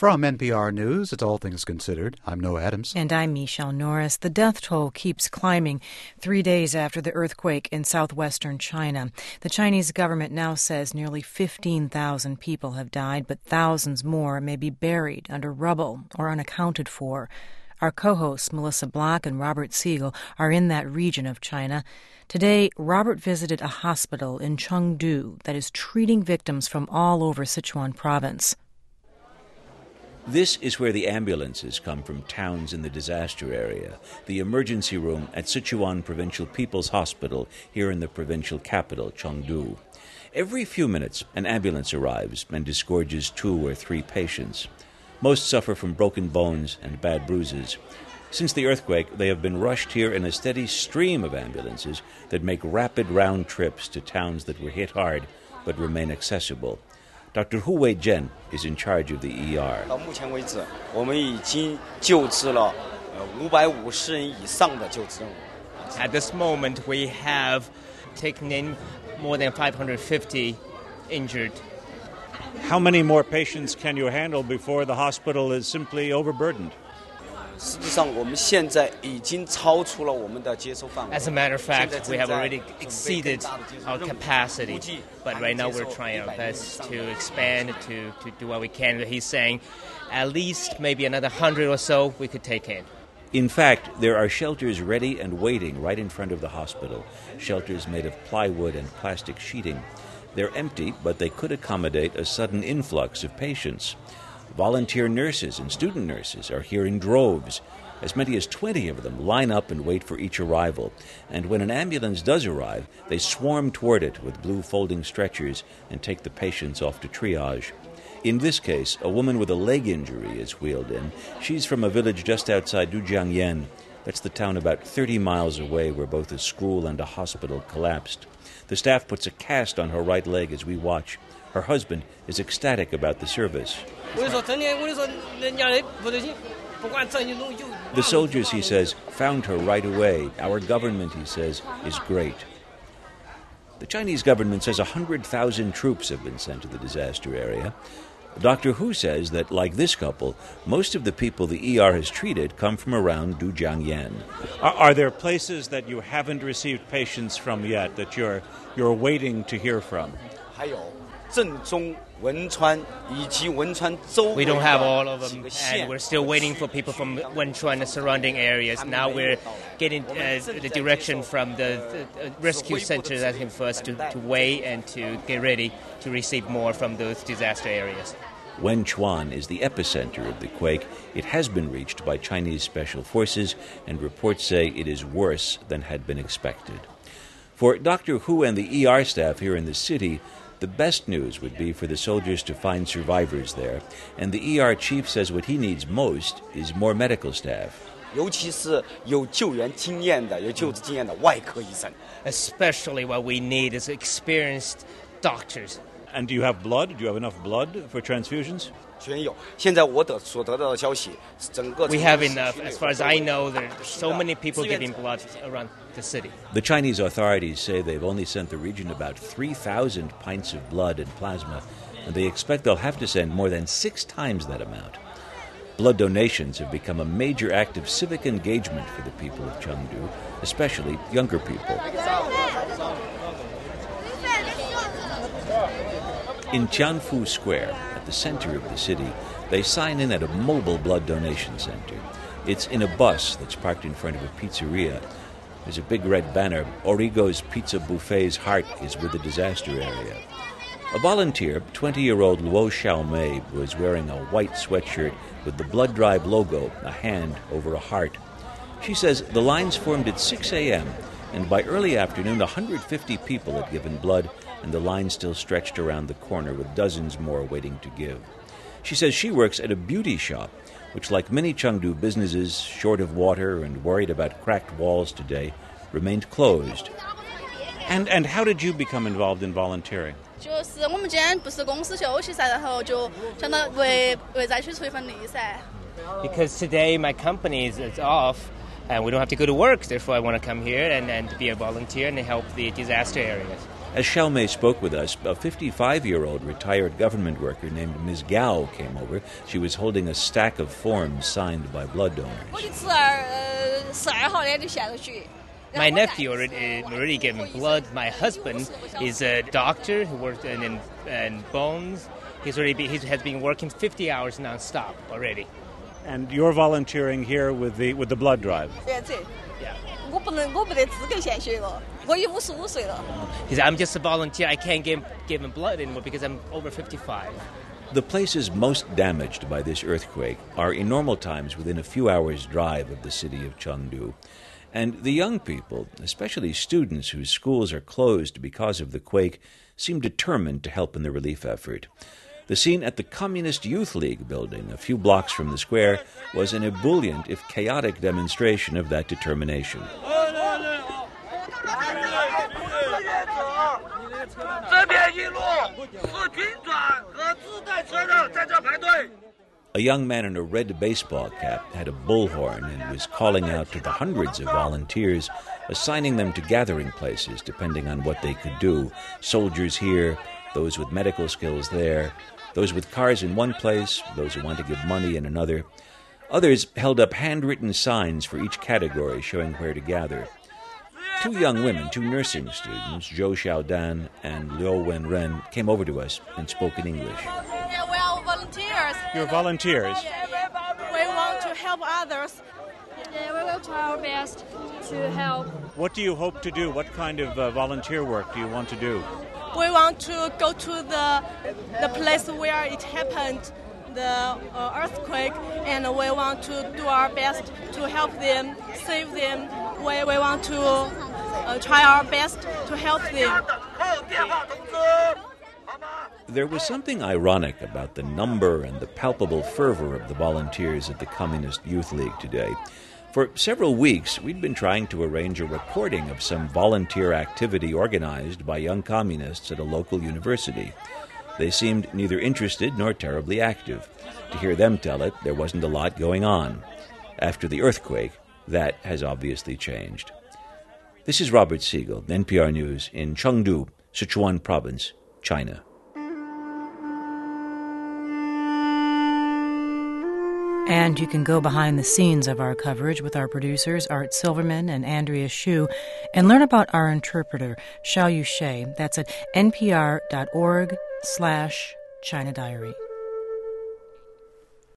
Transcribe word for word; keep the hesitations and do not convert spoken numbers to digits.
From N P R News, it's All Things Considered. I'm Noah Adams. And I'm Michelle Norris. The death toll keeps climbing three days after the earthquake in southwestern China. The Chinese government now says nearly fifteen thousand people have died, but thousands more may be buried under rubble or unaccounted for. Our co-hosts, Melissa Block and Robert Siegel, are in that region of China. Today, Robert visited a hospital in Chengdu that is treating victims from all over Sichuan province. This is where the ambulances come from towns in the disaster area, the emergency room at Sichuan Provincial People's Hospital here in the provincial capital, Chengdu. Every few minutes, an ambulance arrives and disgorges two or three patients. Most suffer from broken bones and bad bruises. Since the earthquake, they have been rushed here in a steady stream of ambulances that make rapid round trips to towns that were hit hard but remain accessible. Doctor Hu Wei-Jian is in charge of the E R. At this moment, we have taken in more than five hundred fifty injured. How many more patients can you handle before the hospital is simply overburdened? As a matter of fact, we have already exceeded our capacity, but right now we're trying our best to expand, to, to do what we can. He's saying at least maybe another hundred or so we could take in. In fact, there are shelters ready and waiting right in front of the hospital, shelters made of plywood and plastic sheeting. They're empty, but they could accommodate a sudden influx of patients. Volunteer nurses and student nurses are here in droves. As many as twenty of them line up and wait for each arrival. And when an ambulance does arrive, they swarm toward it with blue folding stretchers and take the patients off to triage. In this case, a woman with a leg injury is wheeled in. She's from a village just outside Dujiangyan. That's the town about thirty miles away where both a school and a hospital collapsed. The staff puts a cast on her right leg as we watch. Her husband is ecstatic about the service. The soldiers, he says, found her right away. Our government, he says, is great. The Chinese government says one hundred thousand troops have been sent to the disaster area. Doctor Hu says that, like this couple, most of the people the E R has treated come from around Dujiangyan. Are, are there places that you haven't received patients from yet that you're you're waiting to hear from? We don't have all of them, and we're still waiting for people from Wenchuan and the surrounding areas. Now we're getting uh, the direction from the, the rescue center asking for us to, to wait and to get ready to receive more from those disaster areas. Wenchuan is the epicenter of the quake. It has been reached by Chinese special forces, and reports say it is worse than had been expected. For Doctor Hu and the E R staff here in the city, the best news would be for the soldiers to find survivors there, and the E R chief says what he needs most is more medical staff. Especially what we need is experienced doctors. And do you have blood? Do you have enough blood for transfusions? We have enough. As far as I know, there are so many people getting blood around the city. The Chinese authorities say they've only sent the region about three thousand pints of blood and plasma, and they expect they'll have to send more than six times that amount. Blood donations have become a major act of civic engagement for the people of Chengdu, especially younger people. In Jianfu Square, at the center of the city, they sign in at a mobile blood donation center. It's in a bus that's parked in front of a pizzeria. There's a big red banner. Origo's Pizza Buffet's heart is with the disaster area. A volunteer, twenty-year-old Luo Xiaomei, was wearing a white sweatshirt with the Blood Drive logo, a hand over a heart. She says the lines formed at six a.m., and by early afternoon, one hundred fifty people had given blood, and the line still stretched around the corner with dozens more waiting to give. She says she works at a beauty shop, which, like many Chengdu businesses, short of water and worried about cracked walls today, remained closed. And and how did you become involved in volunteering? Because today my company is, is off, and we don't have to go to work. Therefore, I want to come here and, and be a volunteer and help the disaster areas. As Xiaomei spoke with us, a fifty-five-year-old retired government worker named Miz Gao came over. She was holding a stack of forms signed by blood donors. My nephew already, already given blood. My husband is a doctor who works in, in, in bones. He's already be, he has been working fifty hours nonstop already. And you're volunteering here with the with the blood drive. Yeah. He said, I'm just a volunteer. I can't give, give him blood anymore because I'm over fifty-five. The places most damaged by this earthquake are in normal times within a few hours' drive of the city of Chengdu. And the young people, especially students whose schools are closed because of the quake, seem determined to help in the relief effort. The scene at the Communist Youth League building, a few blocks from the square, was an ebullient, if chaotic, demonstration of that determination. A young man in a red baseball cap had a bullhorn and was calling out to the hundreds of volunteers, assigning them to gathering places depending on what they could do. Soldiers here, those with medical skills there, those with cars in one place, those who want to give money in another. Others held up handwritten signs for each category showing where to gather. Two young women, two nursing students, Zhou Xiaodan and Liu Wenren, came over to us and spoke in English. Yeah, we are volunteers. You're volunteers? We want to help others. Yeah, we will try our best to help. What do you hope to do? What kind of uh, volunteer work do you want to do? We want to go to the the place where it happened, the uh, earthquake, and we want to do our best to help them, save them. We, we want to uh, try our best to help them. There was something ironic about the number and the palpable fervor of the volunteers at the Communist Youth League today. For several weeks, we'd been trying to arrange a recording of some volunteer activity organized by young communists at a local university. They seemed neither interested nor terribly active. To hear them tell it, there wasn't a lot going on. After the earthquake, that has obviously changed. This is Robert Siegel, N P R News, in Chengdu, Sichuan Province, China. And you can go behind the scenes of our coverage with our producers, Art Silverman and Andrea Hsu, and learn about our interpreter, Xiao Yushe. That's at npr.org slash China Diary.